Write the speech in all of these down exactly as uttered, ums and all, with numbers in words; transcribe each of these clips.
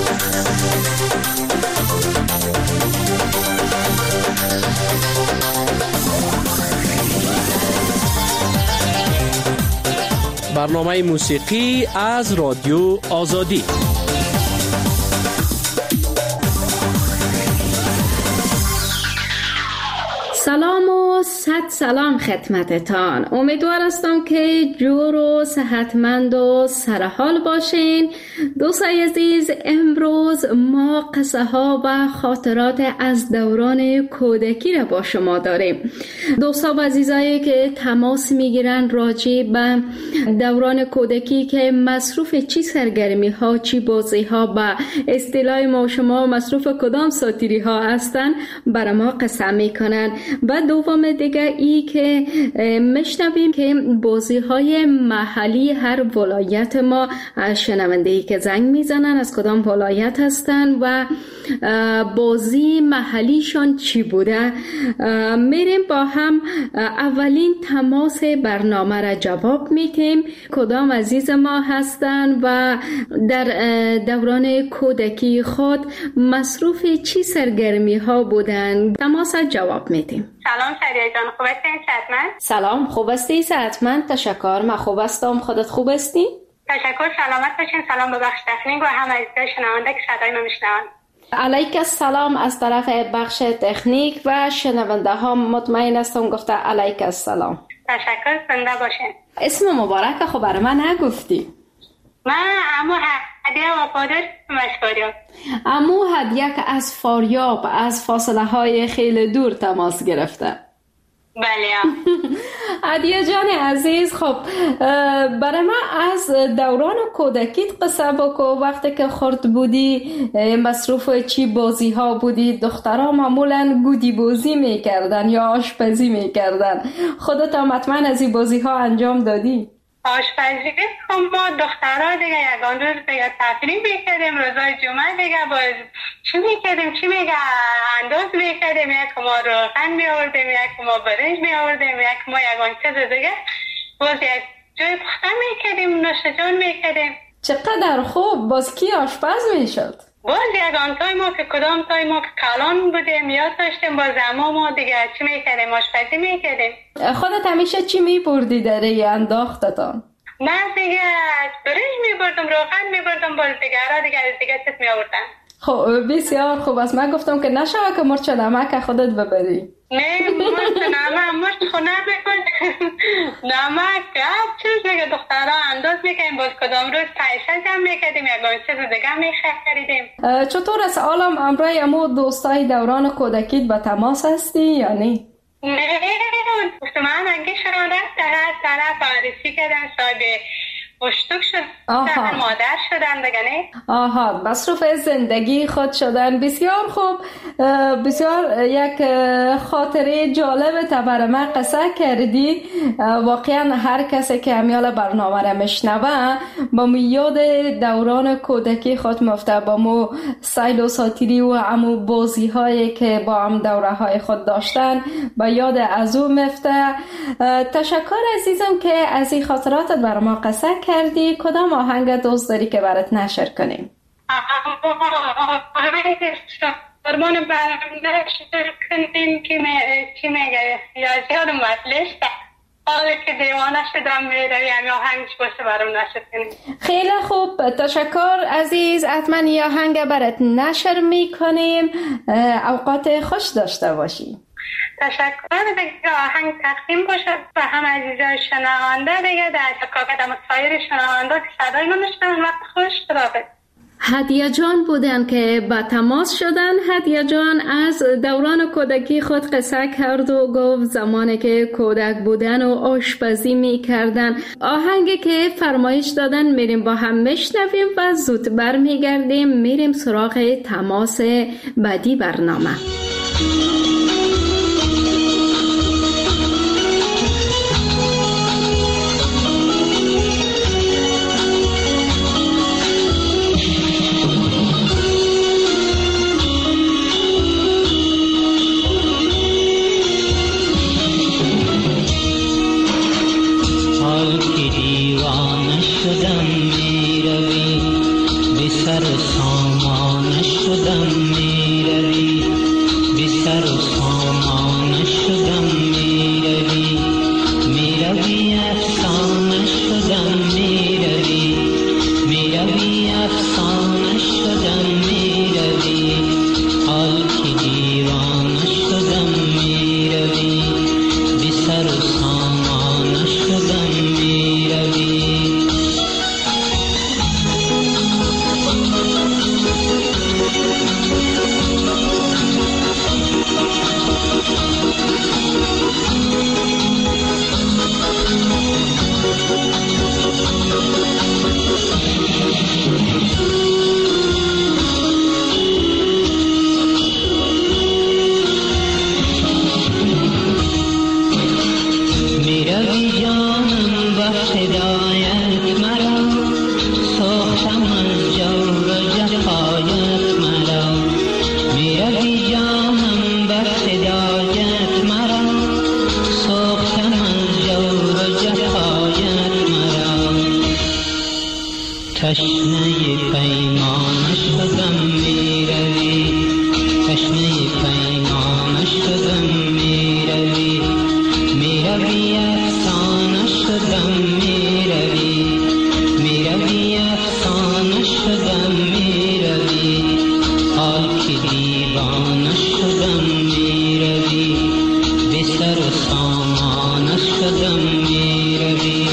برنامه موسیقی از رادیو آزادی. سلام و صد سلام خدمتتان. امیدوار هستم که جور و صحتمند و سرحال باشین. دوستای عزیز، امروز ما قصه ها و خاطرات از دوران کودکی را با شما داریم. دوستا و عزیزایی که تماس میگیرن راجع به دوران کودکی که مصروف چی سرگرمی ها، چی بازی ها، با اصطلاح ما شما مصروف کدام ساتیری ها هستن، برای ما قصه میکنن. و دوم دیگه ای که میشنویم که بازی های محلی هر ولایت ما از شنونده‌ای که زنگ میزنن از کدام ولایت هستن و بازی محلیشان چی بوده. میریم با هم اولین تماس برنامه را جواب میتیم کدام عزیز ما هستن و در دوران کودکی خود مصروف چی سرگرمی ها بودن. تماس جواب میتیم. سلام شریعه جان، خوب هستین؟ صحتمند؟ سلام، خوب هستی؟ صحتمند، تشکر. من خوب هستم، خودت خوب هستی؟ تشکر، سلامت باشین. سلام به بخش تکنیک و هم عزیزای شنونده که صدای ما میشنون. علیک السلام از طرف بخش تکنیک و شنونده ها مطمئن هستم گفته علیک السلام. تشکر، زنده باشین. اسم مبارک خب برای من نگفتی. من عمو هدیه وفادار مشکاریاب. عمو هدیه که از فاریاب از فاصله های خیلی دور تماس گرفته. بله. هدیه جان عزیز، خب برای من از دوران کودکیت قصه بکو. وقتی که خرد بودی مصروف چی بازی ها بودی؟ دخترها معمولا گودی بازی میکردن یا آشپزی میکردن. خودت هم حتما از این بازی ها انجام دادی؟ آشپزی که ما دخترها دیگه یکان روز دیگه تفریح میکردیم، روزای جمعه دیگه باز چی میکردیم چی میگه انداز میکردیم، یک ما روغن میآوردیم، یک ما برنج میآوردیم، یک ما یکان چیز دیگه باز یک جای پختن میکردیم، نوشجان میکردیم. چقدر خوب. باز کی آشپز میشد؟ باز یکان تای ما که کدام تای ما که کلان بودیم یاد داشتیم، باز اما ما دیگه چی میکردیم؟ آشپزی میکردیم. خودت همیشه چی میبردی در ای انداختتان؟ من دیگه برنج میبردم، روغن میبردم، باز دیگه را دیگه دیگه چیز میآوردن. خب بسیار خوب است. من گفتم که نشوه که مرچ نمک خودت ببری. نه مرچ نمک مرچ خونه میکن نمک هر چیز دیگه دخترها انداز میکنیم. باز کدام روز پیشه جمع میکردیم یکان چیز دیگه میخریدیم. چطور است عالم امروز امو دوستای دوران کودکیت با تماس هستی یا نه؟ نه من انگه شده طرف طرف عرصی کردن صاحب بشتوک شد مادر شدن دیگه نه؟ آها، مصروف زندگی خود شدن. بسیار خوب، بسیار یک خاطره جالب تبر من قصه کردی. واقعا هر کسی که همیال برنامه را میشنوه با میاد دوران کودکی خود مفته، با مو سیل و ساتیری و امو بازی هایی که با هم دوره های خود داشتن با یاد از او مفته. تشکر عزیزم که از این خاطراتت بر ما قصه کردی. کدام آهنگ دوست داری که برات نشر کنیم؟ فرمان برام نشر کنیم که چی میگه یا زیاد مطلسته حالا که دیوانه شدم میره یعنی آهنگش باشه برام نشر کنیم. خیلی خوب، تشکر عزیز. حتما یه آهنگ برات نشر میکنیم. اوقات خوش داشته باشی. تشکر دیگه. آهنگ تقدیم باشه و هم عزیزای شنونده دیگه در شکاکت سایر شنونده که صدای ما میشنون وقت خوش برابه. هدیه جان بودن که با تماس شدن. هدیه جان از دوران کودکی خود قصه کرد و گفت زمانی که کودک بودن و آشپزی می کردن. آهنگی که فرمایش دادن میریم با هم میشنویم و زود بر میگردیم میریم سراغ تماس بعدی برنامه. شدم می روی به سر سامان شدم میروی، بی سر و سامان شدم میروی، میروی افسانه شدم میروی، میروی افسانه شدم میروی، حال که دیوانه شدم میروی، بی سر و سامان شدم میروی. تشنه پیمان شدم میروی، تشنه پیمان شدم میروی، میروی افسانه شدم میروی، میروی افسانه شدم میروی، حال که دیوانه شدم میروی، بی سر و سامان شدم میروی.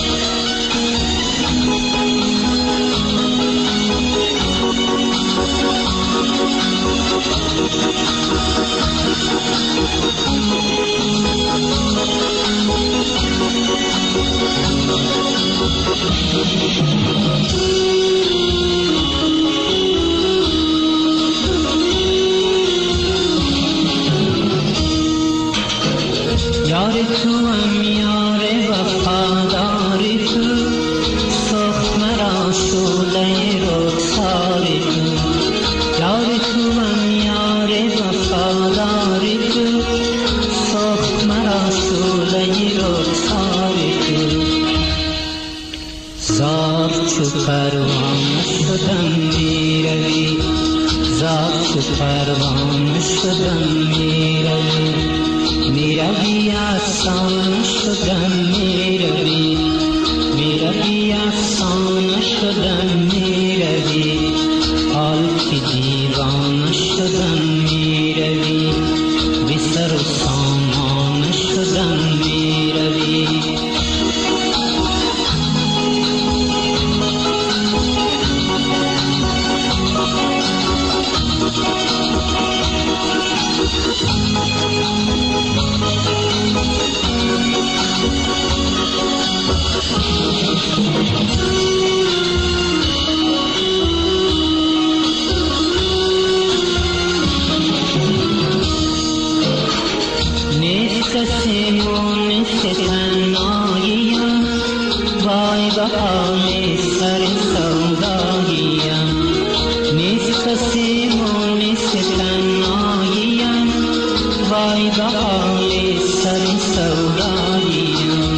یار تو هم یار وفاداری تو، سخت مرا شعله رخساری تو، یار تو هم یار وفاداری تو، سخت مرا شعله رخساری تو، زار چو پروانه شدم میروی، زار چو پروانه شدم میروی، میروی افسانه شدم میروی، میروی افسانه شدم میروی، حال که دیوانه شدم میروی، بی سر و سامان شدم میروی. نیست کسی و نیست تنهاییم، وای بهانه سر سوداییم، نیست کسی و نیست تنهاییم، وای بهانه سر سوداییم،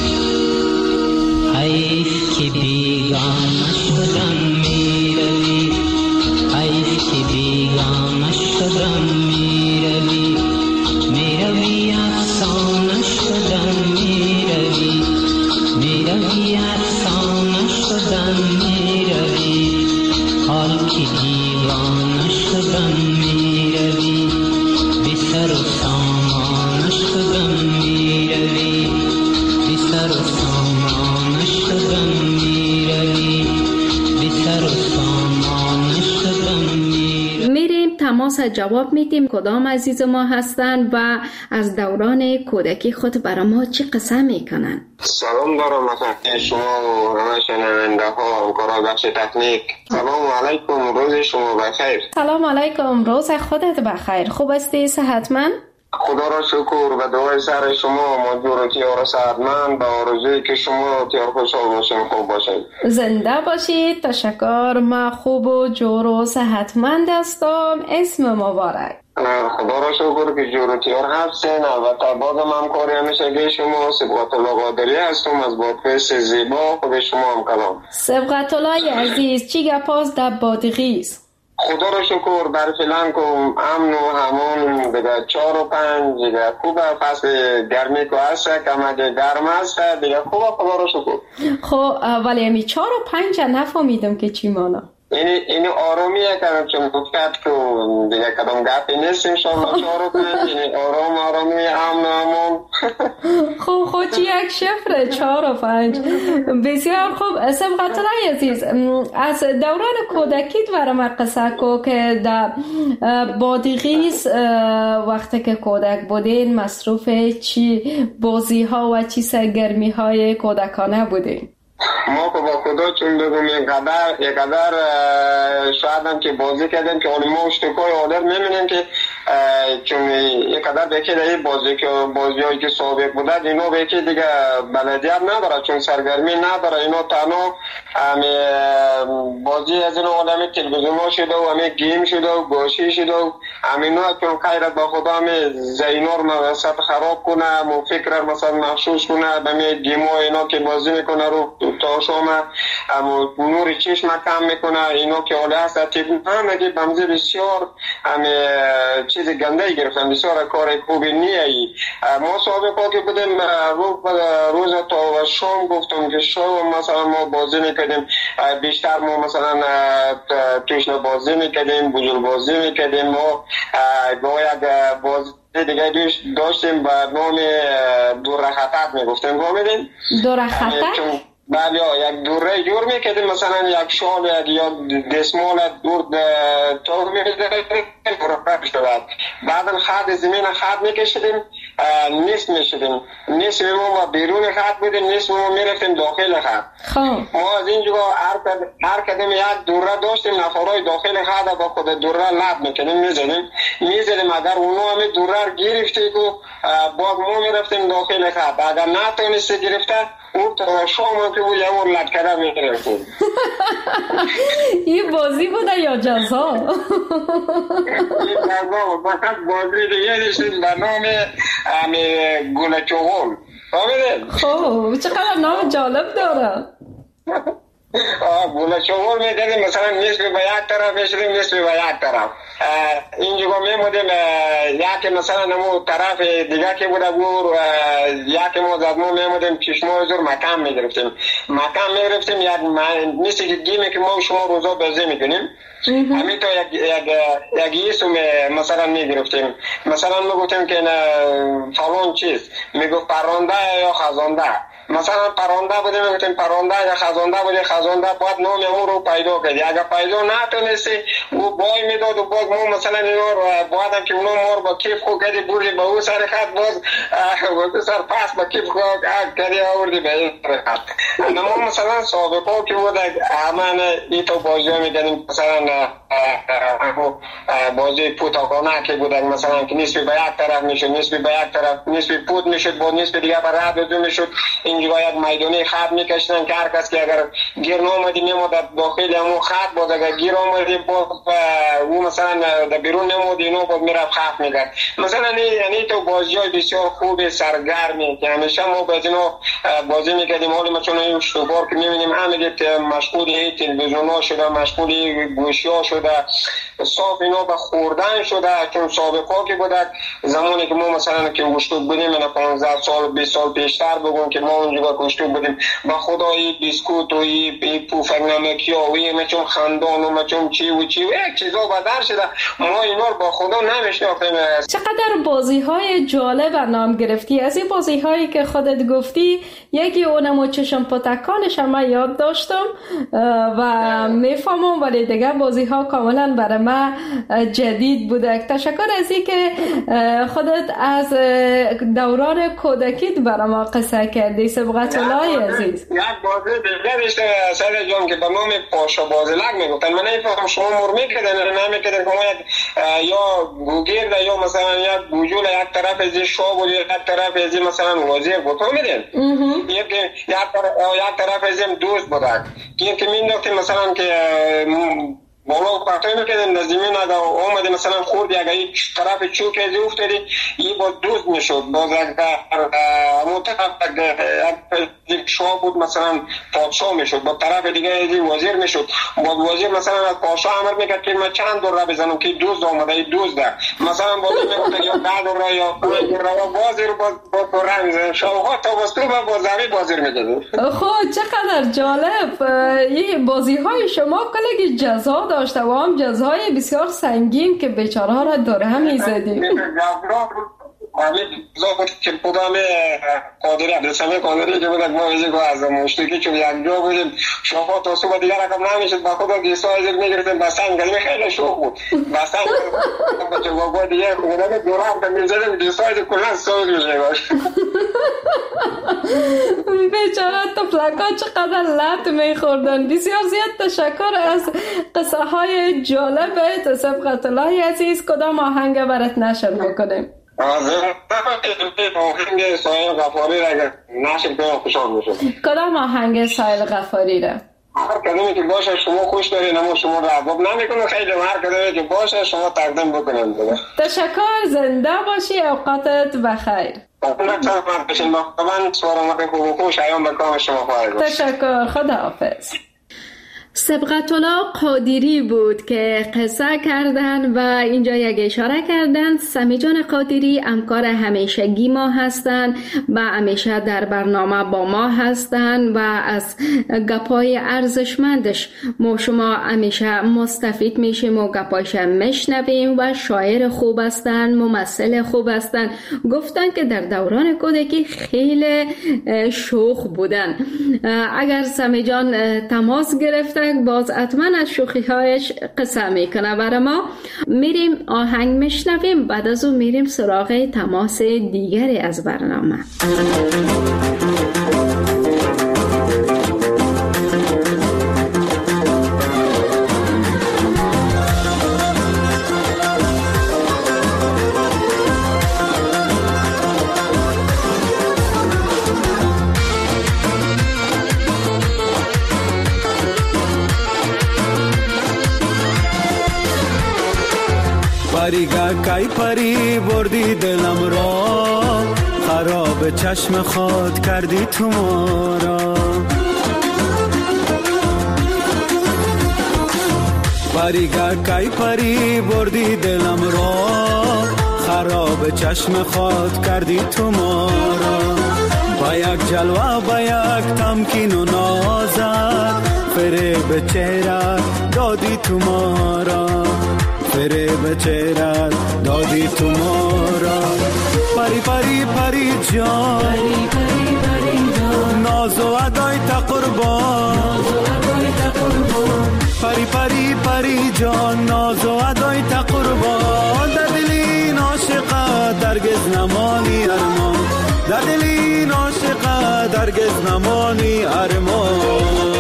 حیف که بیگانه شدم میروی، حیف که بیگانه شدم میروی، میروی افسانه شدم میروی، میروی افسانه شدم میروی، حال که دیوانه شدم میروی، بی سر و سامان شدم میروی، بی سر و سامان شدم میروی، بی سر و سامان شدم میروی. میریم تماس جواب میدیم کدام عزیز ما هستن و از دوران کودکی خود برای ما چی قصه میکنن. سلام دارم مثلا شما و همه شنونده ها و کارا بخش تکنیک. سلام علیکم، روز شما بخیر. سلام علیکم، روز خودت بخیر. خوب هستی؟ صحتمند؟ خدا را شکر و دعای سر شما مجبور و تیار صحتمند و آرزوی که شما تیار خوشحال باشین، خوب باشین، زنده باشید. تشکر. ما خوب و جور و صحتمند هستم. اسم مبارک. خدا را شکر که جور و تیار هستین. البته بازم همکاری همیشه که شما سبقت الله قادری هستم از بادغیس زیبا، خود شما هم کلام. سبقت الله عزیز چی گپاس در بادغیس؟ خدا رو شکر بر فلان کو امن و همون دیگه چهار و پنج دیگه خوبه. فصل گرمی که هست کمک گرم هست دیگه خوبه خدا رو شکر. خب ولی امی چهار و پنج نفهمیدم که چی مانا. اینی اینی آرومیه که چون گفتد که دیگه کدام گپی نیست انشاءالله چهار و پنج اینی آرام آرامی امن امون. خوب خود چی یک شفره چهار و پنج بسیار خوب. سبقت الله عزیز از دوران کودکیت برام قصه کو که در بادغیس وقتی که کودک بودین مصروف چی بازی ها و چی سرگرمی های کودکانه بودین؟ ما که با خدا چون بگم اینقدر اینقدر شاید هم که بازی کردیم که اون ما اشتکای آدر میمینیم که چون اینقدر بکی در این بازی که بازی هایی که سابق بوده اینا بکی دیگه بلدیت نداره چون سرگرمی نداره. اینا تنها همی بازی از این آدمی تلویزیون ها شده و همی گیم شده و گوشی شده و همینا چون خیرت با خدا همی زینا رو موسط خراب کنه و فکر مثلا مخصوص کنه همی گیم ها اینا که بازی میکنه رو تا شما نور چشم کم میکنه. اینو که حالا هست همه بمزه بسیار همه چیز گنده گرفتن بسیار کار خوبی نیایی. ما سابقا که بودیم روز تا شام گفتم که شام مثلا ما بازی میکردیم بیشتر ما مثلا توشن بازی میکردیم بجور بازی میکردیم ما با یک بازی دیگه داشتیم به نام دور خطر میگفتیم گامدیم دور خطر؟ بعد یا یک دوره جور میکردیم مثلا یک شال یا دسمال دور تاغ میکردیم بعد خط زمین خط میکشیدیم نیست میشدیم نیست ما بیرون خط بودیم نیست ما میرفتیم داخل خط. ما از اینجا هر کدیم یک دوره داشتیم نفرهای داخل خط با خود دوره لب میکنیم میزنیم میزنیم اگر اونو همه دوره گرفته که باز ما میرفتیم داخل خط اگر نتونسته گرفته اون تا شام که بود یه مور لطکره میگرفتیم. این بازی بوده یا جزا؟ این جزا بود فقط بازی دیگه داشتیم به نام گل چغول. خب چقدر نام جالب داره. گل چغول میدادیم مثلا نصف به یک طرف میشدیم نصف به یک طرف اینجا میمودیم یک مثلا نمو طرف دیگه که بوده گور یک ما زدمو میمودیم چشمای زور مکم میگرفتیم مکم میگرفتیم یک نیستی که گیمه که ما شما روزا بازی میکنیم همین تا یک یک یک اسم مثلا میگرفتیم مثلا میگفتیم که فلان چیز میگفت پرنده یا خزانده مثلا پرنده بوده میگفتیم پرنده یا خزانده بوده خزانده باید نام اون رو پیدا کردی اگر پیدا نتونستی او بای میداد و باز ما مثلا اینا رو باید هم که اونو مار با کیف خود کردی بردی به او سر خط باز سر پس با کیف خود کردی آوردی به این سر خط. ما مثلا سابقا که بود همه ایتو بازی ها میدنیم مثلا بازی پوتاکانه که بود مثلا که نسبی به یک طرف میشد نسبی به یک طرف نسبی پوت میشد با نسبی دیگه بر رد بدون میشد اینجا یک میدانی خط میکشتن که هر کس که اگر گیر نامدی میمود داخل همون خط بود اگر گیر آمدی بود او مثلا در بیرون نمود اینو بود میرفت خط میگرد مثلا یعنی تو بازی های بسیار خوب سرگرمی که همیشه ما باید اینو بازی میکردیم حالی ما چون این شبار که میبینیم همه مشغول تلویزیون ها شده مشغول گوشی ها شده صاف اینا به خوردن شده چون سابقا که بوده زمانی که ما مثلا که گوشتوب بودیم من پانزده سال بیست سال پیشتر بگم که ما اونجا گوشتوب بودیم با خدایی بیسکوت و این پوفک نمکی ها و این چون خندان و مچون چی و چی و یک چیزا بدر شده ما اینا رو با خدا نمیشناختیم. چقدر بازی های جالب نام گرفتی از این بازی هایی که خودت گفتی یکی اونمو چشم پتکانش هم یاد داشتم و میفهمم ولی دیگه بازی ها کاملا برای من جدید بوده. تشکر از این که خودت از دوران کودکیت برای ما قصه کردی. سبقت الله عزیز. یک بازی دیگه داشته سر جان که به نام پاشا بازلک میگفتن من نمیفهم شما مر میکردن نمیکردن که ما یا گوگیر یا مثلا یک گوجول یک طرف از شاه بود یک طرف از مثلا وزیر بود میدین یک یک طرف از دوست بود که که مینداختیم مثلا که بالا پرتای میکردن نزدیمین اگر اومده مثلا خورد اگر یک طرف چوک ازی افتادی این با دوست میشد باز اگر همون طرف شاه بود مثلا پادشاه میشد، با طرف دیگه از وزیر میشد، با وزیر مثلا از پادشاه امر میکرد که من چند دور را بزنم که دوز آمده ای دوز ده مثلا با میگفت یا ده دور را یا پنج دور را بازی رو با با رنگ میزنن شاه تا واسطه با بازاری بازی میکرد. خب چقدر جالب. این بازی های شما کلی جزا داشته و هم جزای بسیار سنگین که بیچاره ها را دور هم میزدیم. آمید زاوید که بودم قادری عبدالسمی قادری که بودم ما ویزی گوه از مشتکی چون یک جا بودیم شما تا صبح دیگر رقم نمیشد با خدا گیسا ازید میگردیم بستن گلیم خیلی شوق بود بستن با چه گوه دیگه خودم دورا هم میزدیم گیسا ازید کنن سوز میشه باش. بیچاره طفلکا چقدر لط میخوردن. بسیار زیاد تشکر از قصه های جالب. سبقت الله عزیز کدام آهنگ برات نشر بکنیم؟ آهنگ سایل غفاری را اگر نشر کنم خوشحال میشم. کدام آهنگ سایل غفاری را؟ هر کدومی که باشه شما خوش دارین اما شما را عباب نمیکنم خیلی هر کدومی که باشه شما تقدیم بکنم. تشکر. زنده باشی. اوقاتت بخیر. تشکر. خدا حافظ. سبقت الله قادری بود که قصه کردن و اینجا یک اشاره کردن. سمی جان قادری همکار همیشگی ما هستند و همیشه در برنامه با ما هستند و از گپای ارزشمندش ما شما همیشه مستفید میشیم و گپایش میشنویم و شاعر خوب هستند، ممثل خوب هستند. گفتن که در دوران کودکی خیلی شوخ بودن. اگر سمی جان تماس گرفته باز حتما از شوخی هایش قصه میکنه برای ما. میریم آهنگ میشنویم، بعد از اون میریم سراغ تماس دیگری از برنامه. پریگا کای پری بردی دلم را، خراب چشم خود کردی تو ما را. پریگا کای پری بردی دلم را، خراب چشم خود کردی تو ما را. با یک جلوه با یک تمکین و نازت، فریب چهره دادی تو ما را. فریب چهره دادی تو ما را. پری پری پری جان، ناز و ادای تا قربان. پری پری پری جان، ناز و ادای تا قربان. در دلی عاشقه درگز نمانی ارمان، در دلی عاشقه درگز نمانی ارمان.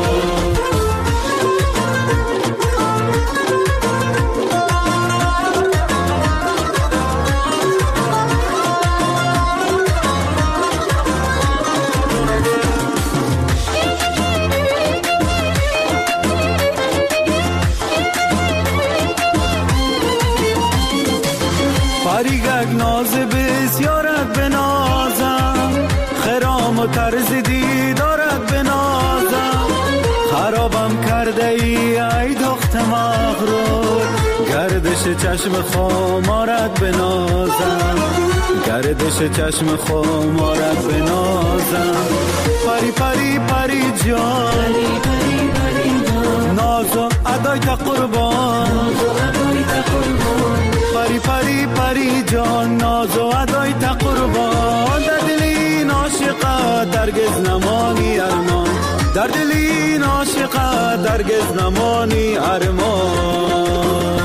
پریگک ناز بسیارت بنازم، خرام و طرز دیدارت بنازم. خرابم کرده ای ای دخت مغرور، گردش چشم خمارت بنازم. گردش چشم خمارت بنازم. پری پری پری جان، ناز و ادای تا قربان. پری پری پری جان، ناز و ادای تا قربان. در دلی عاشقه درگز نمانی ارمان، در دلی عاشقه درگز نمانی ارمان.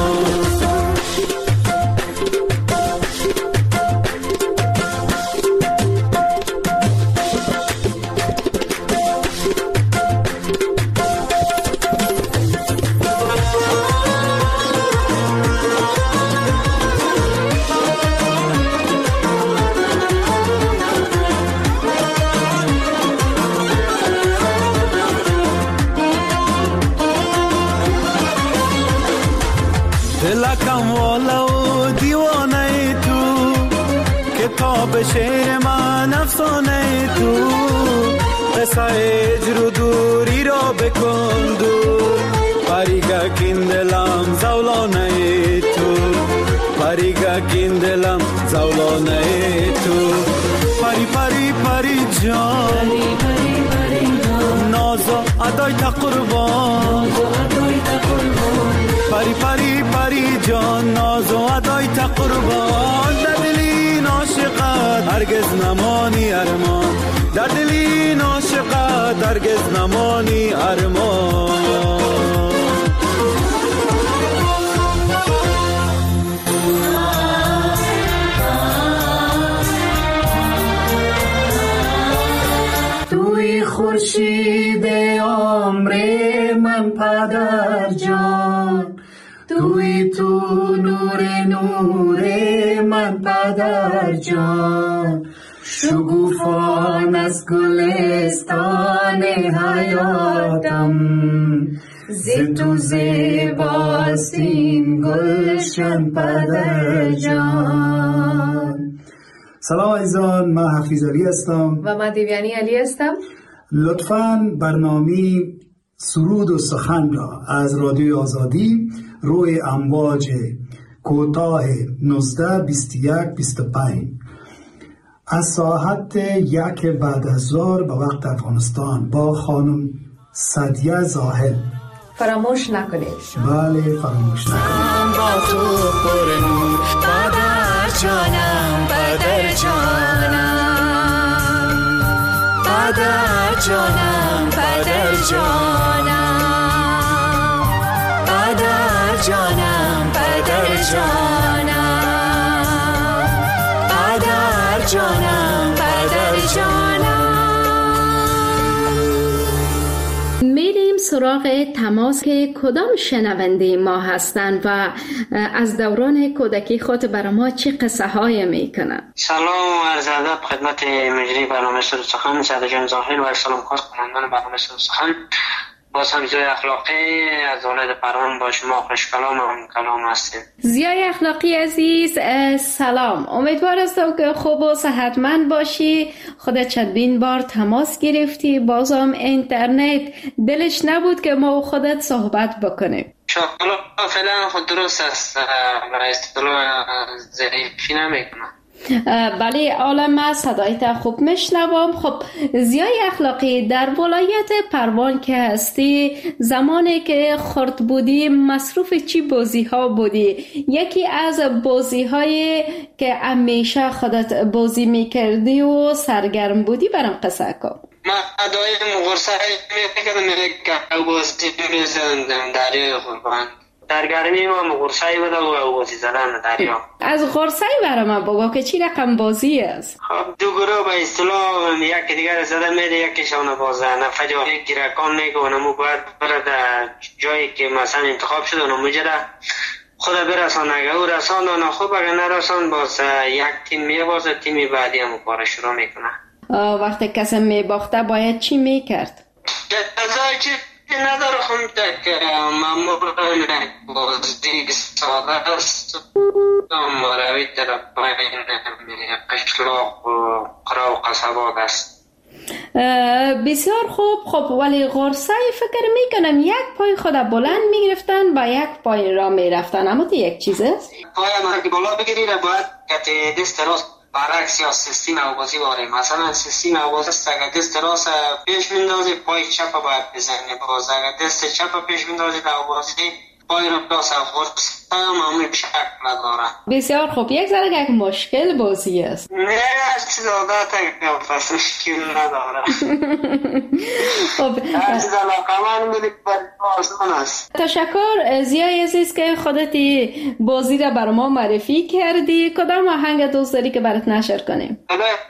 دلکم والا و دیوانه تو، کتاب شعر من افسانه تو. قصه اجر و دوری را بکن دور پریگا کین دلم زولانه تو پریگا کین دلم زولانه تو پری پری پری جان نازو ادای تا قربان پری پری پری جان نازو ادای تا قربان در دلی ناشقت هرگز نمانی ارمان در دلی ناشقت هرگز نمانی ارمان توی خورشید عمر من پدر جان توی تو نور نور من پدر جان شگوفان از گلستان حیاتم ز تو زیباست این گلشن پدر جان. سلام عزیزان، من حفیظ علی هستم و من دیویانی علی هستم. لطفاً برنامه سرود و سخن را از رادیو آزادی روی امواج کوتاه نوزده بیست و یک بیست و پنج از ساعت یک بعد از ظهر به وقت افغانستان با خانم سعدیه زاهد فراموش نکنید. بله فراموش نکنید. با تو پر نور پدر جانم پدر جانم پدر جانم پدر جانم پدر جانم پدر جانم پدر جانم پدر جانم. میریم سراغ تماس که کدام شنونده ما هستند و از دوران کودکی خود برای ما چه قصه های میکنن. سلام و عرض ادب خدمت مجری برنامه سرود سخن سعد جان زاهد و سلام خاص کنندگان برنامه سرود سخن. باز هم زیای اخلاقی از ولایت پروان با شما خوش کلام و کلام هستیم. زیای اخلاقی عزیز سلام، امیدوار هستم که خوب و صحتمند باشی. خودت چندین بار تماس گرفتی، بازم اینترنت دلش نبود که ما و خودت صحبت بکنیم. انشاءالله فعلا خود درست است و اصطلاح ضعیفی نمیکنم. بله عالم صدایت خوب میشنوم. خب زیای اخلاقی، در ولایت پروان که هستی زمانی که خرد بودی مصروف چی بازی ها بودی؟ یکی از بازی های که همیشه خودت بازی میکردی و سرگرم بودی برام قصه کن. من دایم غرصه میکردم میکردم بازی میزندم دریای قربان. در گرمی ما مغرسایی بوده و بازی زدن دریا. از غرسایی برای من بگو که چی رقم بازی است؟ خب دو گروه به اصطلاح یکی دیگر زده میده یکیشون بازه نفجا یک گیرکان میگه و نمو باید بره در جایی که مثلا انتخاب شده نمو جده خود برسان. اگه او رسان و نخوب اگه نرسان باز یک تیم میبازه تیمی بعدی هم کار شروع میکنه. وقتی کسی میباخته باید چی میکرد؟ جزای چی نداره خون تک ممور بازی ساده است مروی در پایین قشلاق و قرا و قصبات است. بسیار خوب. خب ولی غرصه فکر میکنم یک پای خود بلند میگرفتن با یک پای را میرفتن، اما تو یک چیز است پای ما که بالا بگیرید باید که دست راست برعکس یا سیستم آوازی باره. مثلا سیستم آوازی است اگر دست راست پیش میندازی پای چپ باید بزنی، باز اگر دست چپ پیش میندازی در آوازی پای رو راست غرصه معمولی شکل نداره. بسیار خوب. یک ذره یک مشکل بازی است. نه از چیز عادت که پس مشکل نداره. خب هر چیز علاقه من بودی برای آسان است. تشکر زیای عزیز که خودتی بازی را بر ما معرفی کردی. کدام آهنگ دوست داری که برات نشر کنیم؟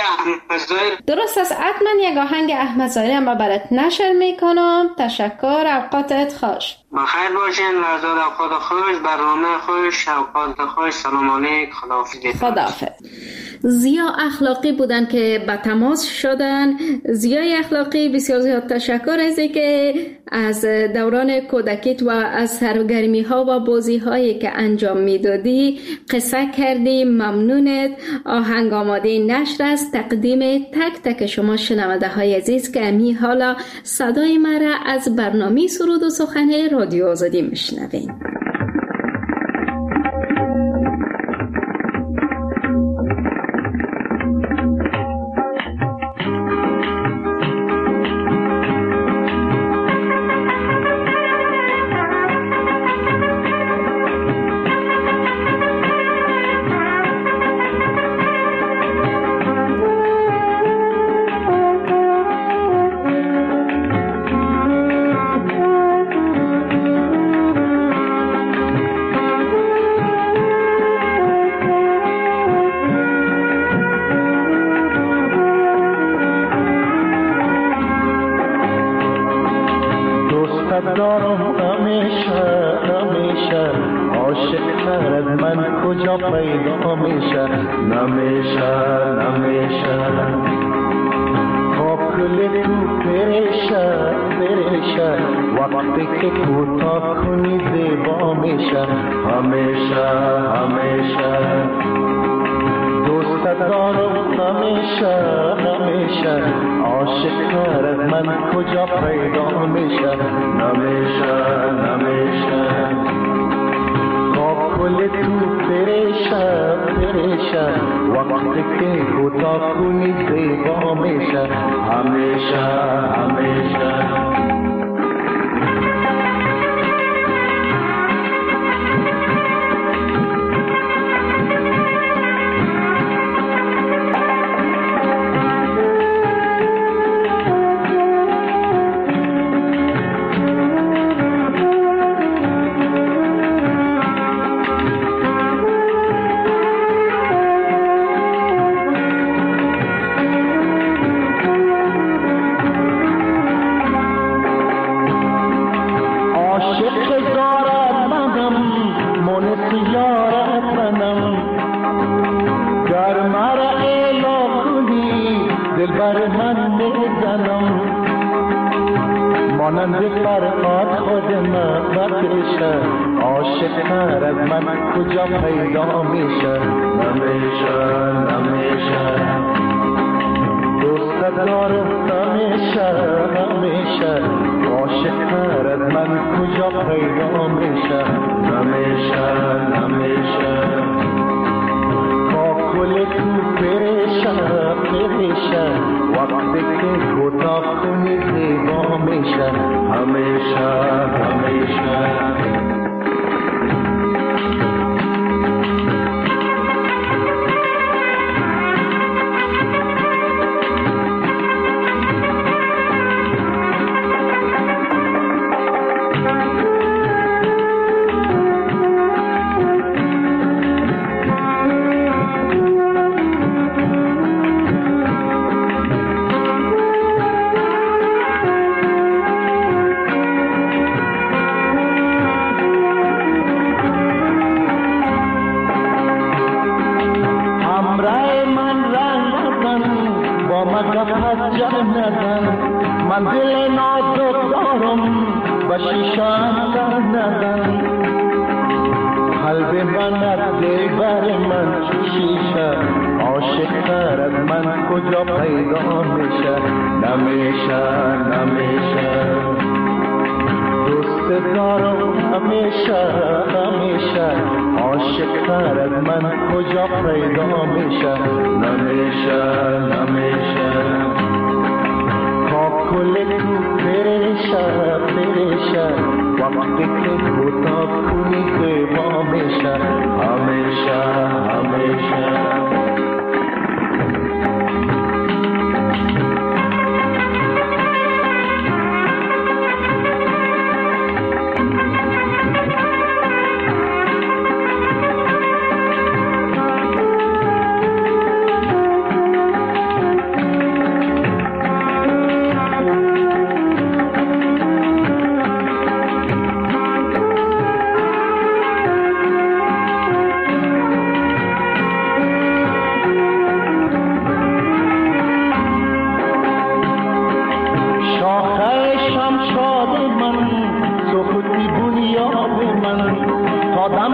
درست است، حتما یک آهنگ احمد ظاهری هم برات نشر میکنم. تشکر، اوقاتت خوش. بخیر باشین، لحظات اوقات خوش، برنامه خوش، اوقات خوش. سلام علیک، خداحافظ. خداحافظ. زیا اخلاقی بودن که به تماس شدن. زیای اخلاقی بسیار زیاد تشکر از که از دوران کودکیت و از سرگرمی ها و بازی هایی که انجام میدادی قصه کردی. ممنونت. آهنگ آماده نشر است تقدیم تک تک شما شنونده های عزیز که امی حالا صدای مرا از برنامه سرود و سخن رادیو آزادی میشنوین.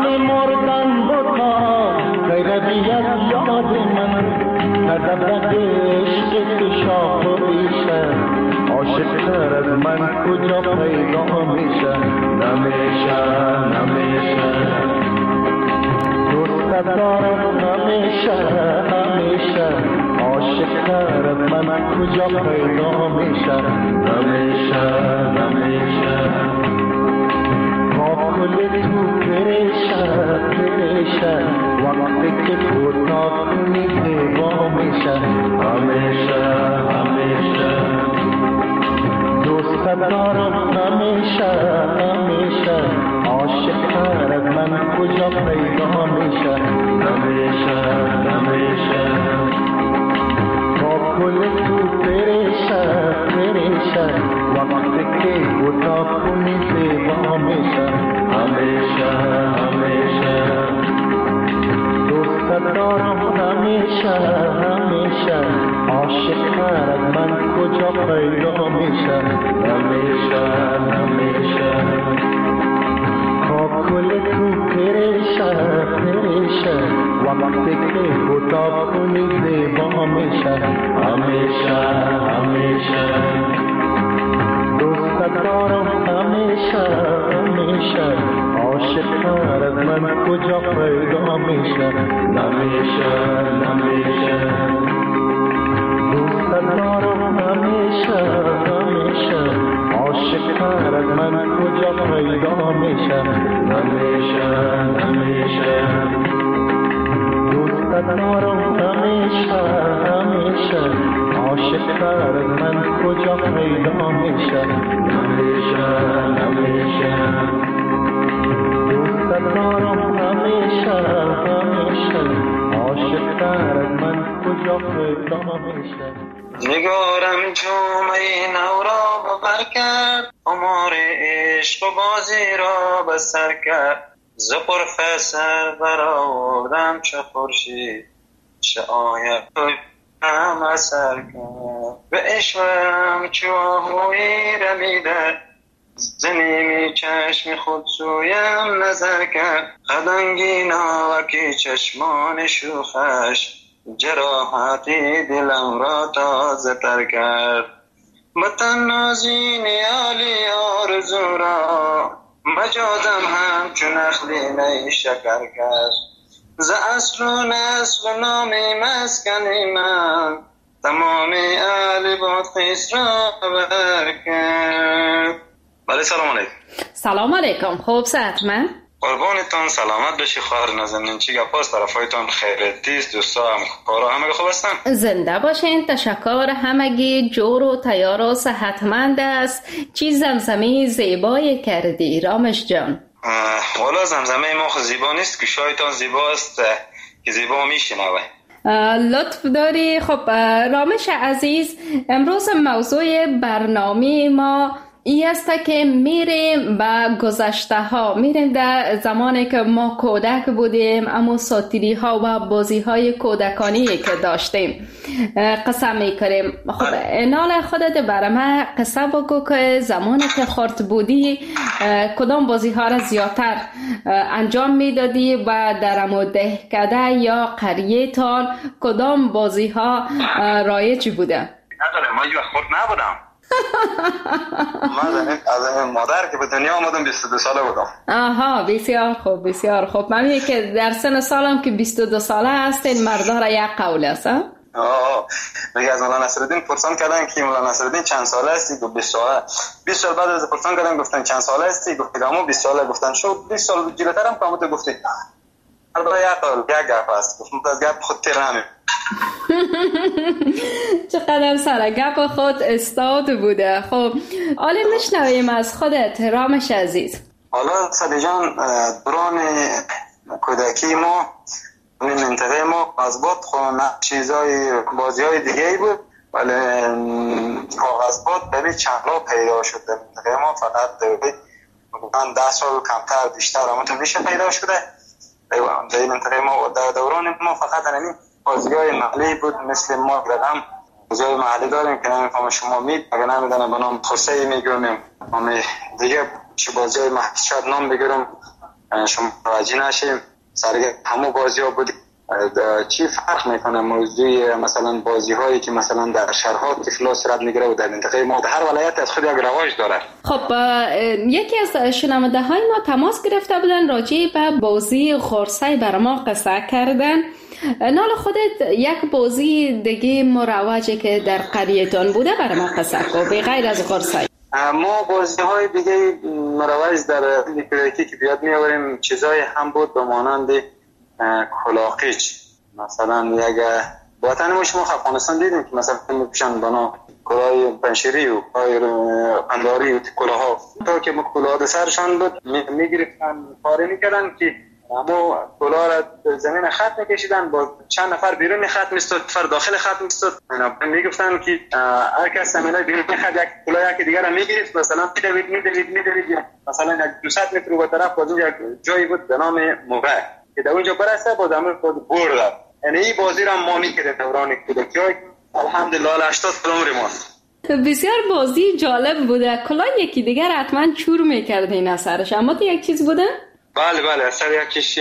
وقتی مردن بوتا غیربیت یاد من ندبت عشق که شاخ و بیشه عاشق تر از من کجا پیدا میشه نمیشه نمیشه دوست دارم نمیشه نمیشه عاشق تر از من کجا پیدا میشه نمیشه نمیشه کل تو پریشه پریشه وقتی که کوتاه کنی زیبا میشه همیشه همیشه دوست دارم همیشه همیشه عاشق تر از من کجا پیدا میشه همیشه همیشه کل تو پریشه پریشه وقتی که کوتاه کنی زیبا میشه همیشه همیشه دوست دارم همیشه همیشه عاشق تر از من کجا پیدا میشه همیشه همیشه کل تو پریشه پریشه وقتی که کوتاه کنی زیبا میشه همیشه همیشه دوست دارم همیشه همیشه عاشق تر از من کجا پیدا میشه نمیشه نمیشه دوست دارم همیشه همیشه عاشق تر از من کجا پیدا میشه نمیشه نمیشه دوست دارم همیشه همیشه عاشق تر از من کجا پیدا میشه نمیشه نمیشه دوست دارم همیشه همیشه عاشق تر از من کجا پیدا میشه نگارم جمعه نو را ببر کرد عمر عشق و بازی را بسر کرد ز پرفسر برآوردم چه خورشید چه آید هم اثر کرد به عشقم چو آهویی رمیده ز نیمی چشم خود سویم نظر کرد خدنگیناکی چشمان شوخش جراحتی دلم را تازه تر کرد بطن نازی نیالی آرزو را مجادم هم چون اخلی نی شکر کرد ز اصل و نسل و نامی مسکنی من تمام اهل بادخیس را بر کرد. بله سلام علیکم. سلام علیکم. خوب صحت من؟ قربانتان سلامت بشی خواهر نازنین. چی گپاست؟ طرفایتان خیرتیست؟ دوستا همکارا همه خوب هستن؟ زنده باشین. تشکر. همگی جور و تیار و صحتمند است. چی زمزمه زیبایی کردی رامش جان؟ والا زمزمه ما خود زیبا نیست که شایتان زیباست که زیبا میشنوه. لطف داری. خب رامش عزیز، امروز موضوع برنامه ما این است که میریم به گذشته ها، میریم در زمانی که ما کودک بودیم، اما ساتیری ها و بازی های کودکانی که داشتیم قصه میکنیم. خب انال خودت برای من قصه بگو که زمانی که خرد بودی کدام بازی ها را زیادتر انجام میدادی و در دهکده یا قریه تان کدام بازی ها رایج بوده؟ نداره، ما یه خرد نبودم. من از مادر که به دنیا آمدم بیست و دو ساله بودم. آها، بسیار خوب بسیار خوب. من میگم که در سن سالم که بیست و دو ساله هستین مردا را یک قول است. آه میگه از مولانا نصرالدین پرسان کردن که مولانا نصرالدین چند ساله هستی؟ گفت بیست ساله. بیست سال بعد از پرسان کردن گفتن چند ساله هستی؟ گفت اما بیست ساله. گفتن شو بیست سال جلوترم کامت گفتی. هر برای یک قول یک گپ است. گفتم از گپ خود تیر نمی. چقدر سر گپ خود استاد بوده. خب حالا میشنویم از خودت رامش عزیز. حالا صدی جان، دوران کودکی ما این منطقه ما قصبات خونه چیزای بازی های دیگه ای بود، ولی قصبات ببین چند را پیدا شد. منطقه ما فقط من ده سال کمتر بیشتر همونطور میشه پیدا شده. در منطقه ما در دوران ما فقط همین بازی های محلی بود. مثل ما رقم بازی های محلی داریم که نمیفهم شما مید اگر نمیدنم به نام خسته میگونیم. همه دیگه چه بازی های محلی شاید نام بگیرم شما متوجه نشیم سرگرم همه بازی ها بودیم. چی فرق میکنه موضوع مثلا بازی هایی که مثلا در شهرها طفلا صورت میگیره و در منطقه ما در هر ولایت از خود یک رواج داره؟ خب یکی از شنونده های ما تماس گرفته بودن راجع به بازی خورسه بر ما قصه کردن. نال خودت یک بازی دیگه مروجه که در قریه‌تان بوده برای ما قصه کو به غیر از خورسه؟ ما بازی های دیگه مروج در کودکی که بیاد میآوریم چیزای هم بود به مانند کلاقیچ، مثلا یک وطن ما شما افغانستان دیدیم که مثلا میپوشن بنا کلاه پنشیری و انداری و کلاها تا که کلاه سرشان بود میگرفتن پاره میکردن که اما کلاه را زمین خط میکشیدن با چند نفر بیرون خط میستاد نفر داخل خط میستاد میگفتن که هر کس زمینه بیرون خط یک کلاه یکی دیگر را میگرفت مثلا میدوید میدوید میدوید مثلا یک دوصد متر به طرف باز یک جایی بود به نام موقع که در اونجا برسه با دمر خود برد. یعنی این بازی را ما میکردیم دوران کودکی الحمدلله هشتاد سال عمر ما. بسیار بازی جالب بوده. کلا یکی دیگر حتما چور میکرد این اثرش، اما تو یک چیز بوده؟ بله بله اثر یکیش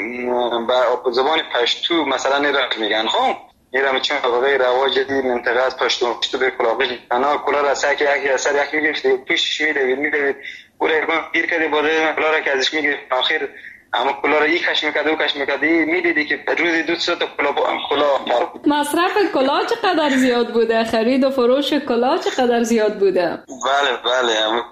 به زبان پشتو مثلا نیرم میگن خب نیرم چون واقعی رواج دی منطقه از پشتو پشتو به کلاقی انا کلا را سعی که یکی اثر یکی میگرفت پیش میدوید میدوید اون رو گیر کرده باده کلا را که ازش میگرفت آخر اما کلا را یک کش میکرد و کش میکرد میدیدی که روزی دو سه تا کلا کلا مصرف کلا چقدر زیاد بوده؟ خرید و فروش کلا چقدر زیاد بوده؟ بله بله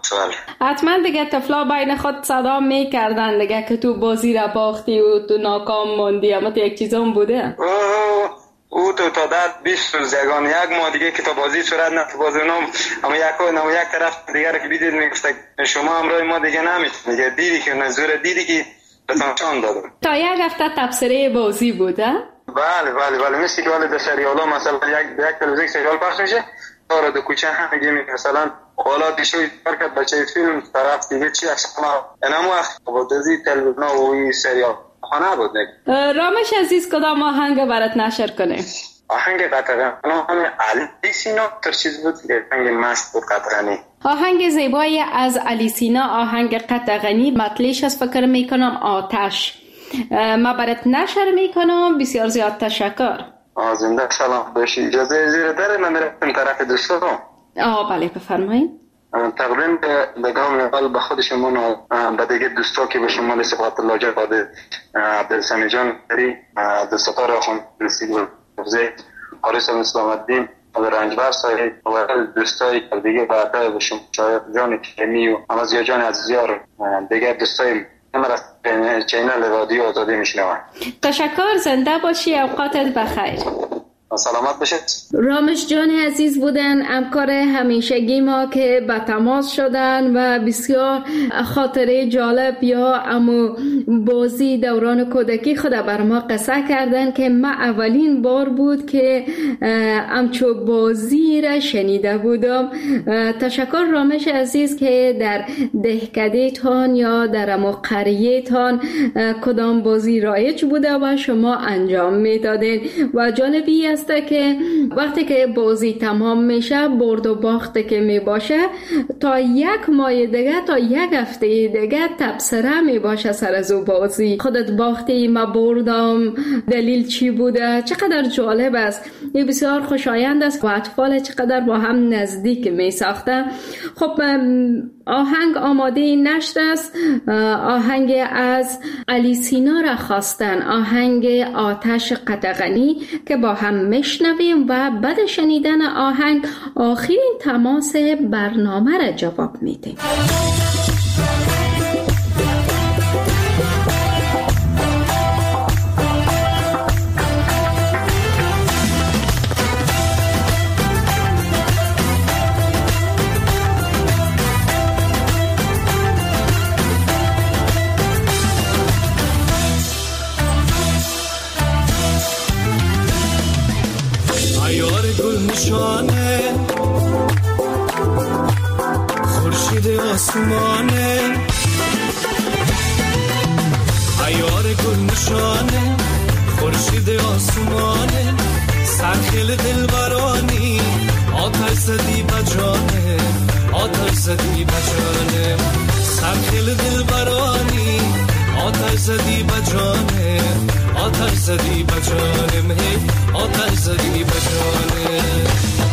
بله حتما دیگه طفلا بین خود صدا میکردن دیگه که تو بازی را باختی و تو ناکام موندی، اما تو یک چیز هم بوده؟ اوه او تو تا داد بیست روز یگان یک ماه دیگه که تا بازی صورت نه تو بازی نام اما یک نام یک طرف دیگه که بیدید میگفت شما همراه ما دیگه نمیتونی دیگه دیدی که نزور دیدی که بتانشان دادم. تا یک هفته تبصره بازی بوده؟ بله بله بله مثل که ولی در سریال ها مثلا یک یک تلویزیون سریال پخش میشه تا دو کوچه هم میگه مثلا بالا دیشوی برکت بچه فیلم طرف دیگه چی اصلا اینم وقت با دزی تلویزیون و این سریال خانه بود نه. رامش عزیز کدام آهنگ برات نشر کنه؟ آهنگ قطعا همه علی سینا تر چیز بود که آهنگ مست بود قطعانی. آهنگ زیبایی از علی سینا آهنگ قطعانی مطلعش از فکر میکنم آتش ما برات نشر میکنم. بسیار زیاد تشکر. زنده سلام باشی. اجازه زیر داره من میرم طرف دوستان. آه بله بفرمایید. تقریبا به گام اول به خود شما و دیگه دوستا که به شما صفات الله جواد عبدالسمی جان داری عبدالستار آخوند رسید و حفظه حارس اسلام الدین و رنجبر صاحب و دوستایی که دیگه بعدا به شما شاید جان کمی و امازیا جان عزیزیار دیگه دوستای من از چینل رادیو آزادی میشنوم. تشکر. زنده باشی. اوقاتت بخیر. سلامت باشید. رامش جان عزیز بودن همکار همیشگی ما که به تماس شدن و بسیار خاطره جالب یا امو بازی دوران کودکی خود بر ما قصه کردن که ما اولین بار بود که همچو بازی را شنیده بودم. تشکر رامش عزیز که در دهکده تان یا در امو قریه تان کدام بازی رایج بوده و شما انجام میدادین و جالبی است که وقتی که بازی تمام میشه برد و باخته که میباشه تا یک ماه دیگه تا یک هفته دیگه تبصره میباشه سر از او بازی خودت باختی ما بردم دلیل چی بوده. چقدر جالب است. این بسیار خوشایند است و اطفال چقدر با هم نزدیک میساخته. خب آهنگ آماده نشده است. آهنگ از علی سینا را خواستن، آهنگ آتش قطعانی که با هم میشنویم و بعد شنیدن آهنگ آخرین تماس برنامه را جواب میدیم. خورشید آسمانه عیار گل نشانه خورشید آسمانه سرخیل دلبرانی آتش زدی بجانه آتش زدی بجانه سرخیل دلبرانی آتش زدی به جانم، آتش زدی به جانم، هی آتش زدی به جانم.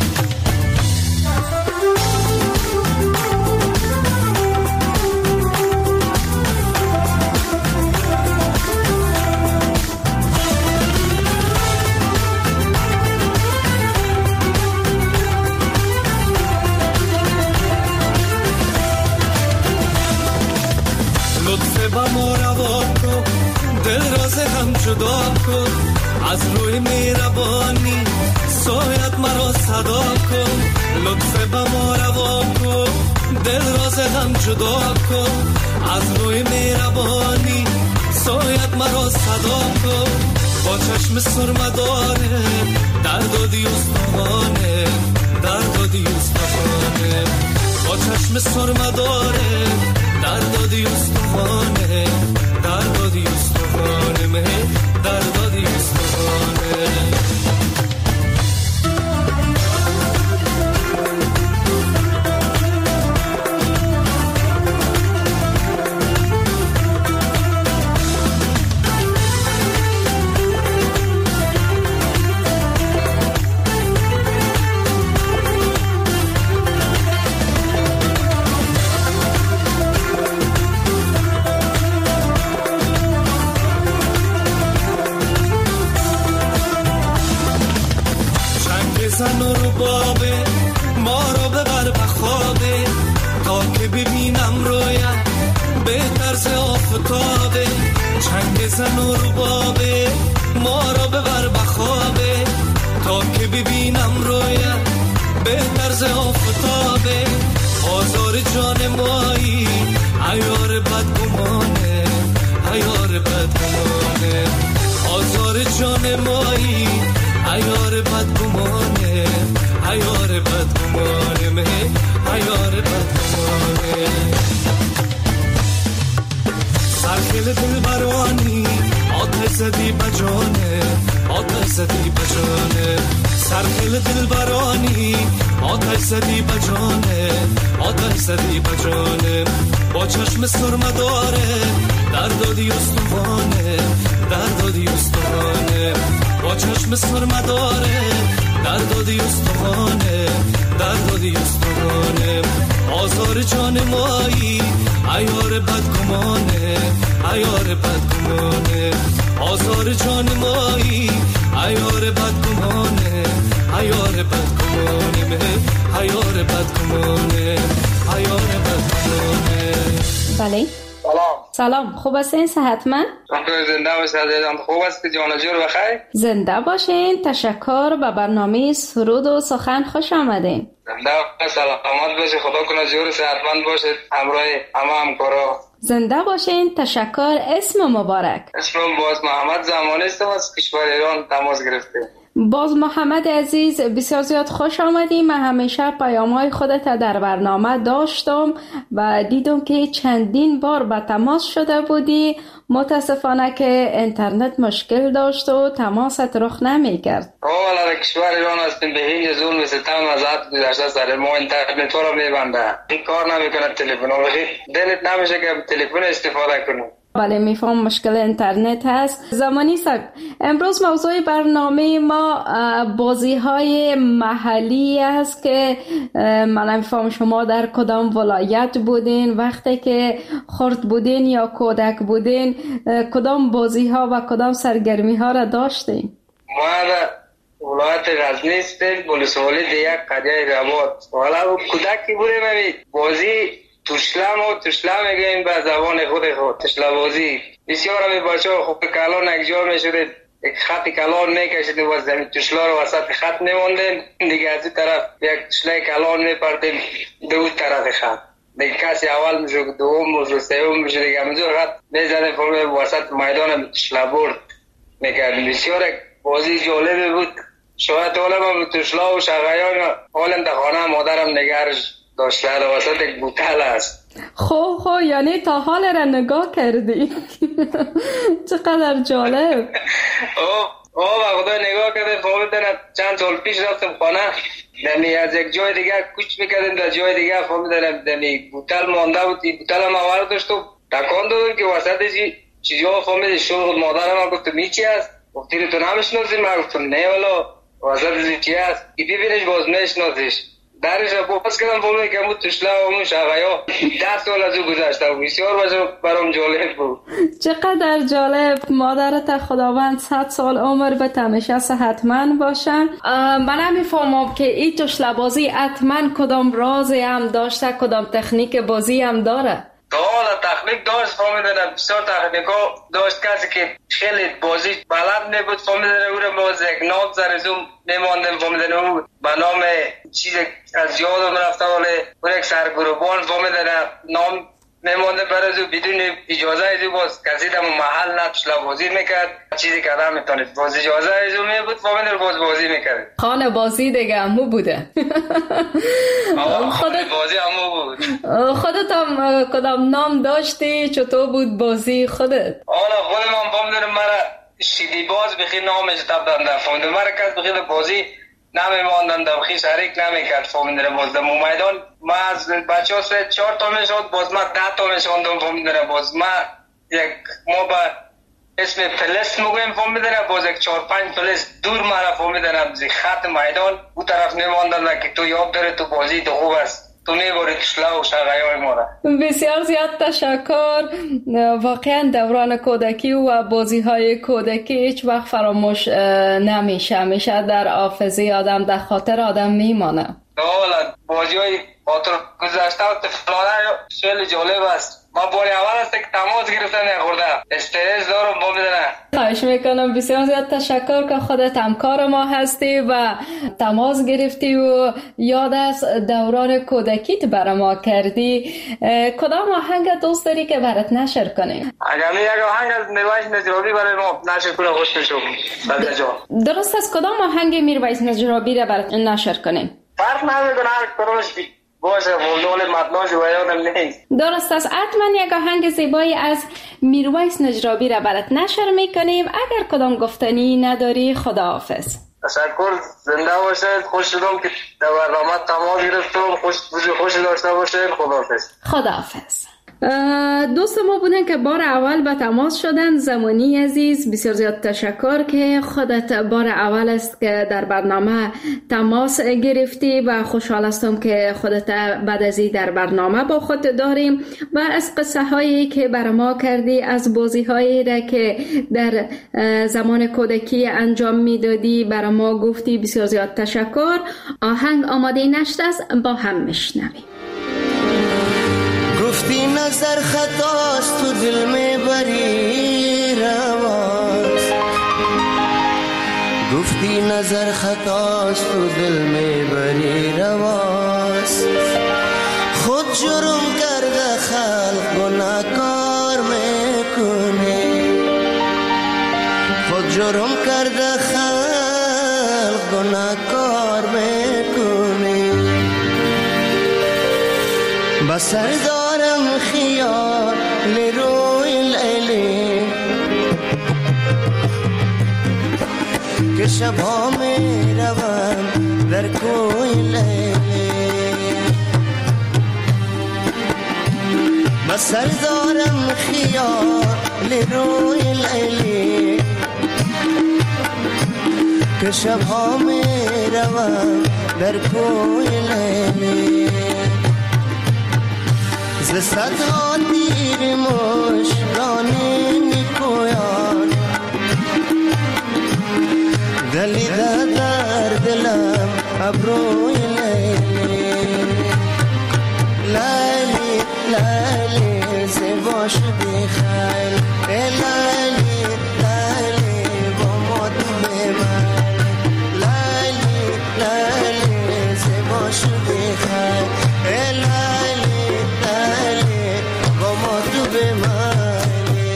جدا کن از روی مهربانی، سایت مرا صدا کن. لطف به ما روا کن، دل راز هم جدا کن. از روی مهربانی، سایت مرا صدا کن. با چشم سرمه داره درد و دیوستانه، درد و دیوستانه. با چشم سرمه داره درد و دیوستانه، درد و دیوستانه، مه درد و دیوستانه. زن و ربابه ما رو ببر بخوابه، تا که ببینم رویت به طرز آفتابه. چنگ زن و ربابه ما رو ببر بخوابه، تا که ببینم رویت به طرز آفتابه. آزار جان مایی عیار بدگمانه، عیار بدگمانه. آزار جان مایی عیار بدگمانه، عیار بدگمانه، مه عیار بدگمانه. سرخیل دل برانی آتش زدی به جانه، آتش زدی به جانه. سرخیل دل برانی آتش زدی به جانه، آتش زدی به جانه. با چشم سرمه داره درد و دیوستانه، درد و دیوستانه. با چشم سرمه داره درد و دیوستانه، درد و دیوستانه. آزار جان مایی عیار بدگمانه، عیار بدگمانه. آزار جان مایی عیار بدگمانه، عیار بدگمانه، مه عیار بدگمانه، عیار بدگمانه. بله سلام. سلام، خوب هستین؟ صحتمند؟ زنده باشید. خوب است جان جور بخیر. زنده باشین. تشکر. به برنامه سرود و سخن خوش آمدین. زنده سلامت باشید. خدا کنه جور صحتمند باشید همراه همه همکارا. زنده باشین. تشکر. اسم مبارک؟ اسمم باز محمد زمانی است، از کشور ایران تماس گرفته. باز محمد عزیز، بسیار زیاد خوش آمدیم. من همیشه پیام‌های خودت در برنامه داشتم و دیدم که چندین بار به تماس شده بودی. متاسفانه که اینترنت مشکل داشت و تماست رخ نمی‌کرد. آه والا کشور ایران هستیم، به هیچ ظلم ستم از حد گذشته سر ما. اینترنت رو میبنده، این کار نمیکنه تلفن. دلت نمیشه که تلفن استفاده کنی. بله میفهم مشکل اینترنت هست. زمانی صاحب، امروز موضوع برنامه ما بازی های محلی است که من میفهم شما در کدام ولایت بودین وقتی که خرد بودین یا کودک بودین، کدام بازی ها و کدام سرگرمی ها را داشتین؟ ما در ولایت غزنی هستیم، بولسوالی دیگه قریه رباط. والا کودکی بودیم بازی تشلم و تشلم میگیم به زبان خود خود تشلم بازی. بسیار همی بچه ها خوب کلان اگجار میشده، یک خط کلان میکشیدیم و زمین تشلا رو وسط خط میموندیم، دیگه از این طرف یک تشلای کلان میپردیم دو طرف خط. دیگه کسی اول میشه، دوم میشه، سوم میشه، دیگه همینجور خط میزدیم فرم وسط میدان تشلا برد میکردیم. بسیار بازی جالبی بود. شاید طالب هم تشلا و شغایان حالم در خانه مادرم نگرش داشته در وسط یک بوتل است. خو خو یعنی تا حال را نگاه کردی؟ چقدر جالب. آه آه و خدا نگاه کرده فهمیدن چند سال پیش رفتم خانه دمی از یک جای دیگه کوچ میکردیم در جای دیگه فهمیدن دمی بوتل مانده بود. این بوتل هم آورد داشت و تکان دادم که وسطش چیزی ها فهمید شغل مادر من گفتم این چی است؟ گفتی تو نمیشناسی؟ من گفتم نه والا واسه چی است؟ ای ببینش باز نشناسیش. درش رو باز کردم فهمید که همون تشلا و همون شغایا ده سال از او گذشته و بسیار برام جالب بود. چقدر جالب. مادرت خداوند صد سال عمر به همیشه صحتمند باشن. من نمیفهمم که این تشلا بازی حتما کدام رازی هم داشته، کدام تکنیک بازی هم داره. حالا تکنیک داشت فهمیدن، بسیار تکنیک ها داشت. کسی که خیلی بازی بلد نبود فهمیدن او رو باز یک نام زرزوم نماندن فهمیدن او به نام چیز از یادم رفته ولی اون یک سرگروبان فهمیدن نام نمانده برای او بدون اجازه از او باز کسی در محل نتشلا بازی میکرد چیزی که آدم میتونید باز اجازه از او میبود فهمیدن باز بازی میکرد. خانه بازی دیگه همو بوده. خودت بازی همو بود. خودت هم کدام نام داشتی؟ چطور بود بازی خودت؟ حالا خود من فهمیدن مرا شیدی باز بخی نامش تبدن فهمیدن مرا کس بخی بازی نمیماندن در بخی شریک نمیکرد فهمیدن باز در میدان ما از بچه ها سه چهار تا میشد باز ما ده تا میشوندم فهمیدن باز ما یک ما با اسم پلس مگویم فهمیدن باز یک چهار پنج پلس دور مرا فهمیدن زی خط میدان او طرف نمیماندن که تو یاب داره تو بازی تو خوب است تو میباری تشلا و شغایای ما را. بسیار زیاد تشکر. واقعا دوران کودکی و بازی های کودکی هیچ وقت فراموش نمیشه، همیشه در حافظه آدم در خاطر آدم میمانه. حالا بازی های خاطر گذشته و طفلانه خیلی جالب است. ما باری اول است که تماس گرفتن نخورده استرس دارم با میدنه. خواهش میکنم. بسیار زیاد تشکر که خودت همکار ما هستی و تماس گرفتی و یاد از دوران کودکیت برای ما کردی. کدام آهنگ دوست داری که برات نشر کنیم؟ اگر می یک آهنگ از میرویس نجرابی برای ما نشر کنه خوش میشم. درست است. کدام آهنگ میرویس نجرابی را برات نشر کنیم؟ فرق نمیکنه هر کدامش بی باشه مولدول متناش و یادم نیست. درست است. حتما یک آهنگ زیبایی از میرویس نجرابی را برات نشر میکنیم. اگر کدام گفتنی نداری خداحافظ. تشکر. زنده باشید. خوش شدم که در برنامه تماس گرفتم. خوش خوش داشته باشید. خداحافظ. خداحافظ. دوست ما بودن که بار اول به تماس شدن. زمانی عزیز بسیار زیاد تشکر که خودت بار اول است که در برنامه تماس گرفتی و خوشحال هستم که خودت بعد از این در برنامه با خود داریم و از قصه هایی که بر ما کردی، از بازی هایی را که در زمان کودکی انجام میدادی بر ما گفتی. بسیار زیاد تشکر. آهنگ آماده نشده است، با هم میشنویم. گفتی نظر خطاست تو دل میبری رواست، گفتی نظر خطاست تو دل میبری رواست. خود جرم کرده خلق گناهکار میکنه، خود جرم کرده خلق گناهکار میکنه. بسر دارم خیال روی لیلی که شبها می روم در کوی لیلی. بسر دارم خیال روی لیلی که شبها می روم در کوی لیلی. ز صدها تیر مژگانی میپویان دلیده در دلم ابروی لیلی. لیلی لیلی زیبا شدی خیل، لیلی لیلی با ما تو بمن. لیلی لیلی زیبا شدی خیل، لیلی با ما تو بمانی.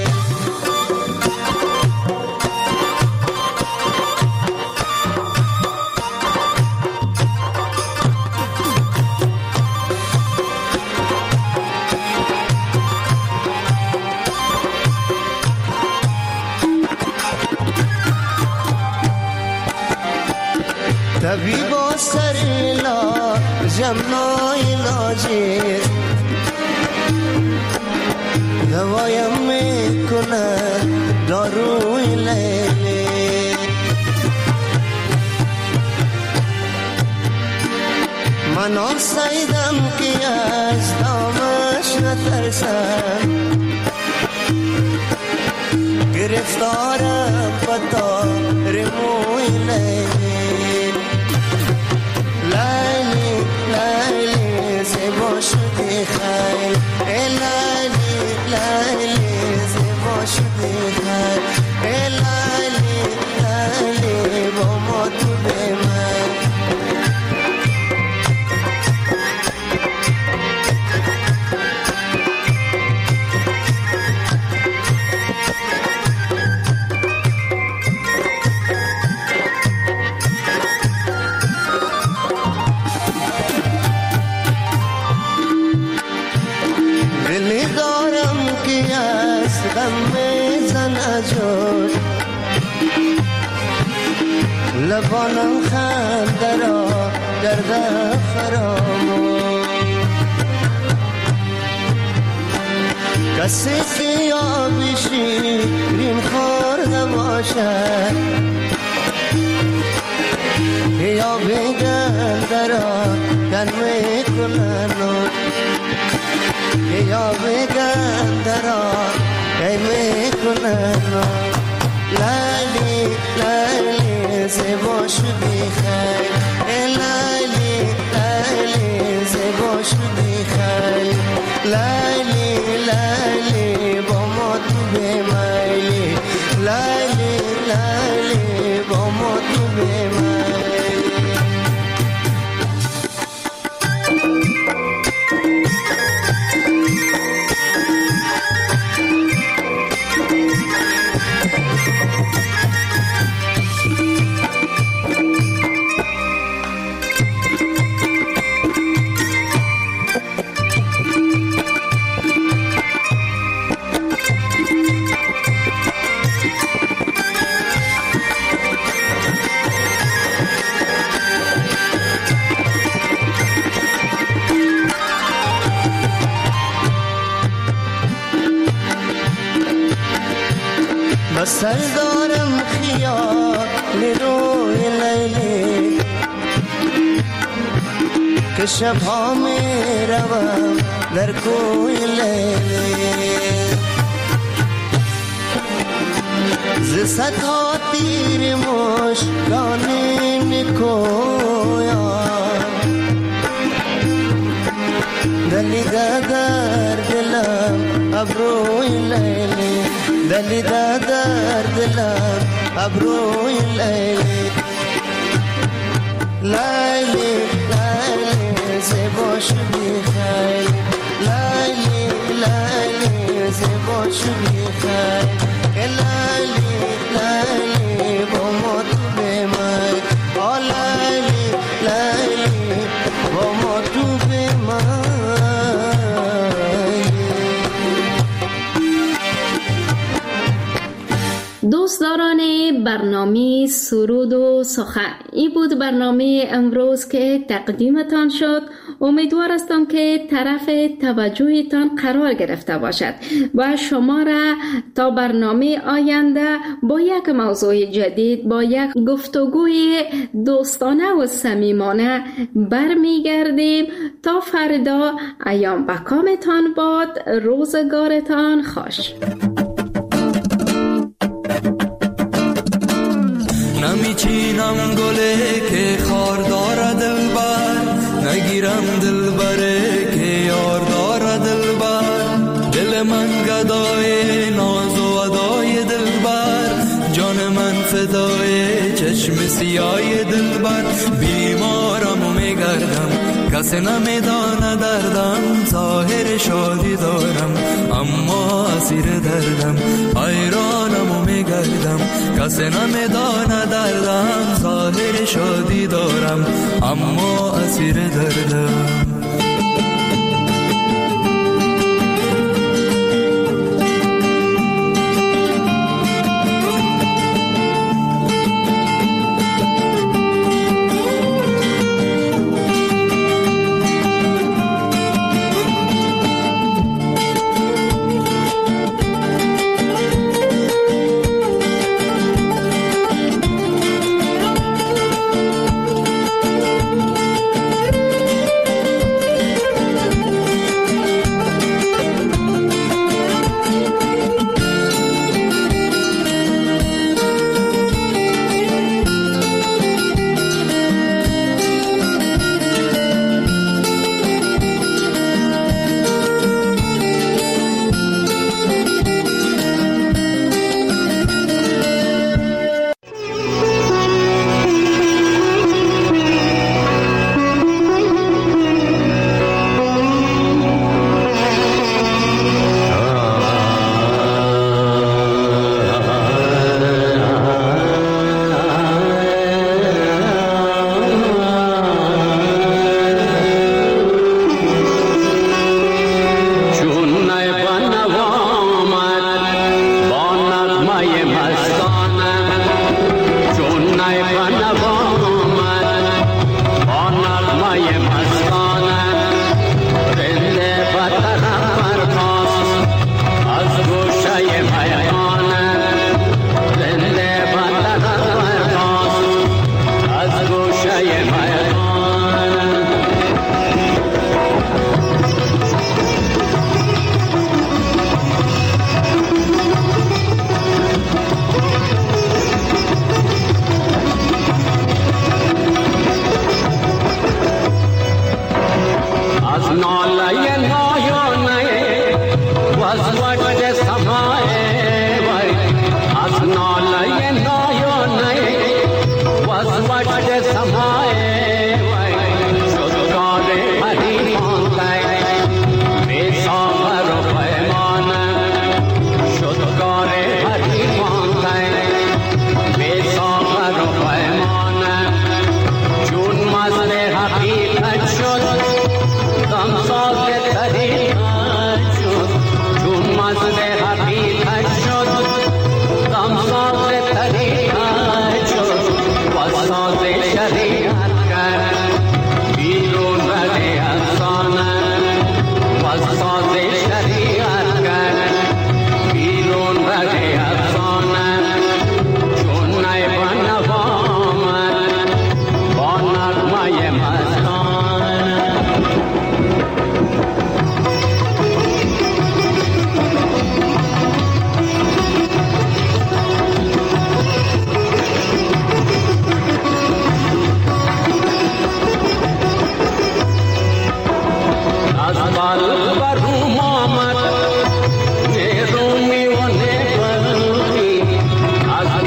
طبیبا سر لا جمنای لاجیر دوایم میکنه کند داروی لیلی. من آن سیدم که از دامش نترسم، گرفتارم پتا رموی لیلی. لیلی لیلی زیبا شدی خیل، ای لیلی لیلی زیبا شدی خیل، ای لیلی لیلی با ما تو به من. دلی دارم که از غم میزن اجور، لبانم خنده را گرده فراموش. کسی که یابی شیرین خورده باشد، یا بگنده را کن میکنن، یا بگنده را کن میکنن. لیلی لیلی زیبا شدی خیل، ای لیلی لیلی زیبا شدی خیل، لیلی لیلی با ما تو بمیلی، لیلی لیلی با ما تو بمیلی. سر دارم خیال روی لیلی، که شبها می روم در کوی لیلی. ز صدها تیر مشکانی نکویان، دلیده در دلم ابروی لیلی، دلیده در دلم ابروی لیلی. لیلی لیلی زیبا شدی خیل، لیلی لیلی زیبا شدی خیل، لیلی لیلی با ما تو بمای، آ لیلی لیلی با ما تو بمای. دوستداران برنامه سرود و سخن، این بود برنامه امروز که تقدیمتان شد. امیدوار هستم که طرف توجهتان قرار گرفته باشد و شما را تا برنامه آینده با یک موضوع جدید، با یک گفتگوی دوستانه و صمیمانه برمیگردیم. تا فردا ایام بکامتان باد، روزگارتان خوش. نمیچینم گله که خار دارد دلبر، نگیرم دلبره که یار دارد دلبر. دل من گدای ناز و ادای دلبر، جان من فدای چشم سیای دلبر. بیمارم و میگردم کسی نمیدانه دردم، ظاهر شادی دارم اما اسیر دردم. حیرانم و میگردم کسی نمیدانه دردم، ظاهر شادی دارم اما اسیر دردم.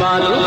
یارو